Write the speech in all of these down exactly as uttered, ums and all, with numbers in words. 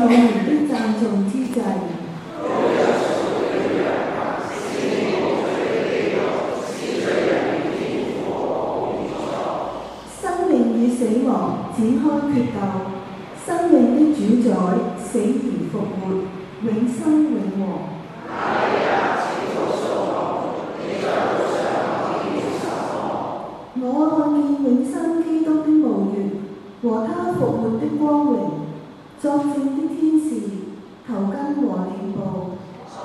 我們的讚頌之祭。生命與死亡展開決鬥，生命的主宰死而復活，永生永王。我看見永生基督的墓穴和他復活的光榮，作證的天使、頭巾和臉部。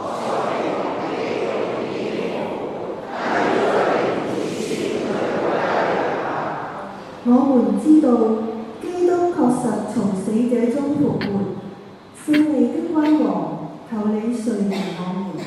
我們知道基督確實從死者中復活，勝利的君王，求你垂憐我們。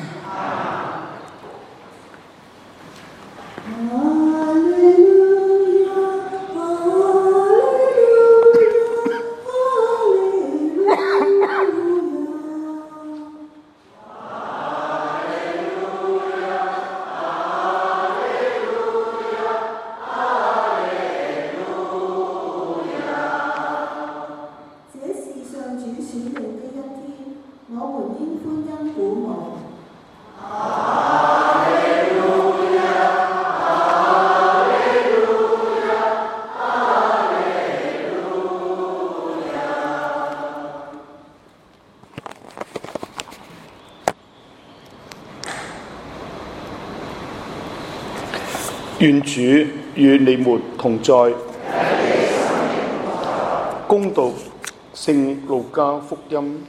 願主與你們同在。恭讀聖路加福音。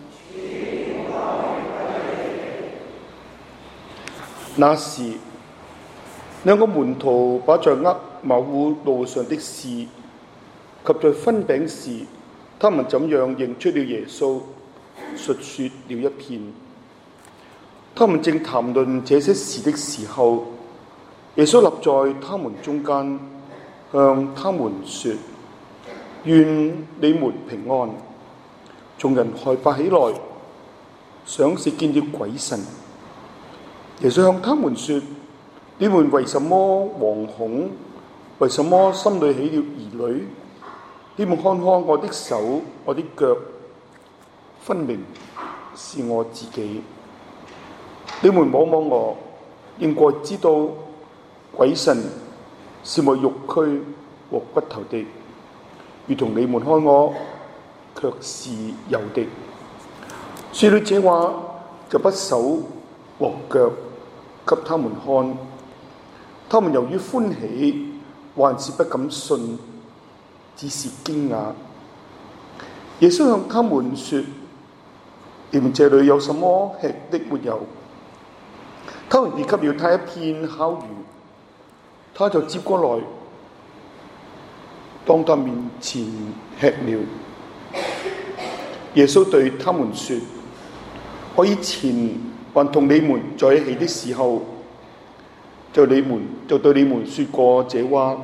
那時，兩個門徒把在厄瑪烏路上的事及在分餅時，他們怎樣認出了耶穌，述說了一遍。他們正談論這些事的時候，耶穌立在他們中間，向他們說：願你們平安。眾人害怕起來，想是見了鬼神。耶穌向他們說：你們為什麼惶恐？為什麼心裏起了疑慮？你們看看我的手，我的腳，分明是我自己。你們摸摸我，應該知道鬼神是沒肉軀和骨頭的，如同你們看我，卻是有的。說了這話，就把手和腳給他們看。他們由於歡喜，還是不敢信，只是驚訝。耶穌向他們說：你們這裏有什麼吃的沒有？他們便給了他一片烤魚。他就接過來，當他面前吃了。耶穌對他們說：我以前還同你們在一起的時候，就你們就對你們說過這話。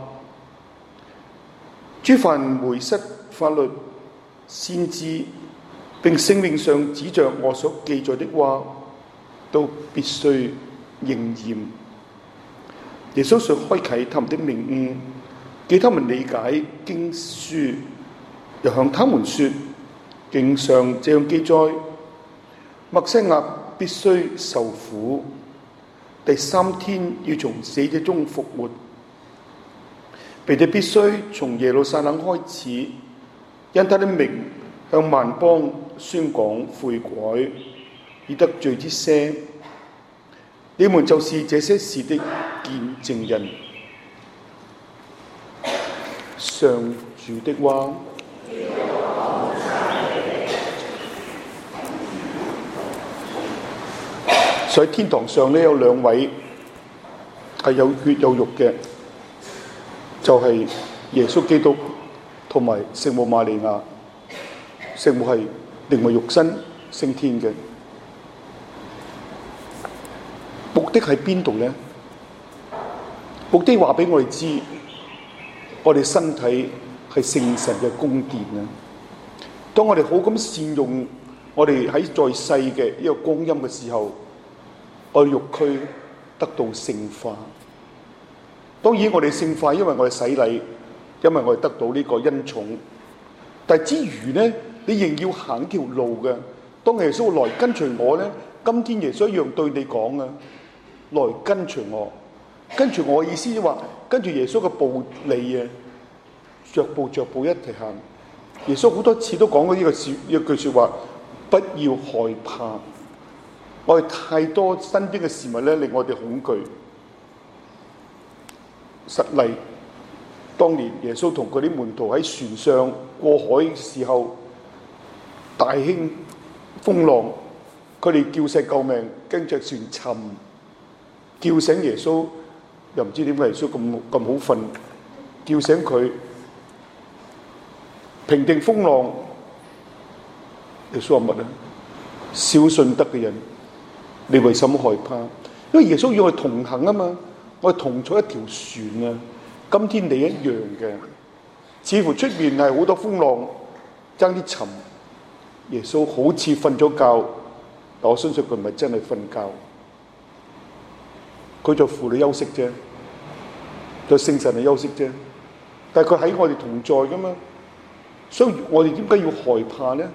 諸凡梅瑟法律、先知並聖經上指着我所記載的話，都必須應驗。耶穌想開啟他們的明悟，叫他們理解經書，又向他們說：經上這樣記載，默西亞必須受苦，第三天要從死者中復活，並且必須從耶路撒冷開始，因他的名向萬邦宣講悔改，以得罪之些。你們就是這些事的見證人。上主的話。所以天堂上呢，有兩位係有血有肉嘅，就係、是、耶穌基督同埋聖母瑪利亞。聖母係靈為肉身升天嘅。目的喺邊度呢？目的話俾我哋知，我哋身體係聖神嘅宮殿啊！當我哋好咁善用我哋喺在世嘅呢個光陰嘅時候，我哋肉軀得到聖化。當然我哋聖化，因為我哋洗禮，因為我哋得到呢個恩寵。但係之餘呢，呢你仍要行條路嘅。當耶穌來跟隨我呢，今天耶穌一樣對你講啊，來跟隨我。跟隨我嘅意思即係話，跟住耶穌嘅步履啊，逐步逐步一齊行。耶穌好多次都講過呢個説一句説話，不要害怕。我哋太多身邊嘅事物咧，令我哋恐懼。實例，當年耶穌同嗰啲門徒喺船上過海嘅時候，大興風浪，佢哋叫聲救命，跟着船沉，叫醒耶穌，又唔知點解耶穌咁咁好瞓，叫醒佢，平定風浪。耶穌話乜啊？小信德嘅人，你為什麼害怕？因為耶穌要我哋同行啊嘛，我哋同坐一條船啊。今天你一樣嘅，似乎出面係好多風浪，爭啲沉。耶穌好似瞓咗覺，但我相信佢唔係真係瞓覺，佢就扶你休息啫，就聖神嚟休息啫。但係佢喺我哋同在噶嘛，所以我哋點解要害怕呢？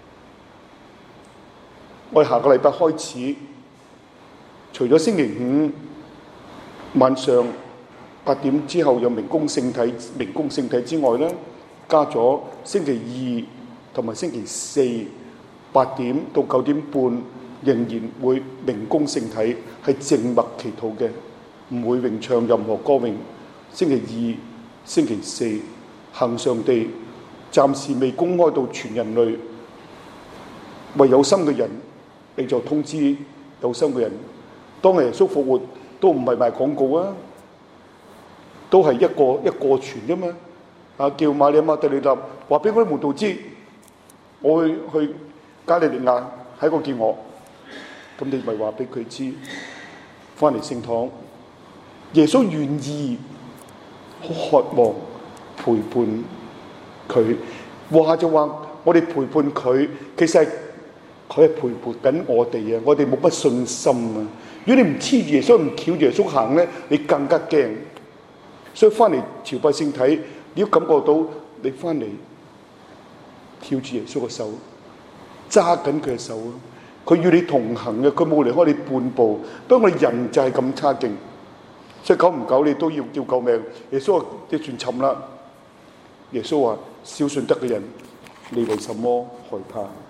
我哋下個禮拜開始，除咗星期五晚上八點之後有明供聖體、明供聖體之外咧，加咗星期二同埋星期四八點到九點半仍然會明供聖體，係靜默祈禱嘅，唔會詠唱任何歌詠。星期二、星期四恆常地，暫時未公開到全人類，為有心嘅人，你就通知有心嘅人。當耶穌復活都唔係賣廣告啊，都係一個一個傳啫嘛。啊，叫瑪利亞瑪達利納話俾嗰啲門徒知，我會去加利利亞喺嗰見我，咁你咪話俾佢知，翻嚟聖堂。耶穌願意，好渴望陪伴佢。話就話我哋陪伴佢，其實佢係陪伴緊我哋啊！我哋冇乜信心啊！如果你唔黐住耶穌，唔翹住耶穌行咧，你更加驚。所以翻嚟朝拜聖體，你要感覺到你翻嚟翹住耶穌嘅手，揸緊佢嘅手啊！佢與你同行嘅，佢冇離開你半步。不過我哋人就係咁差勁，所以久唔久你都要叫救命。耶穌話：隻船沉啦。耶穌話：小信德嘅人，你為什麼害怕？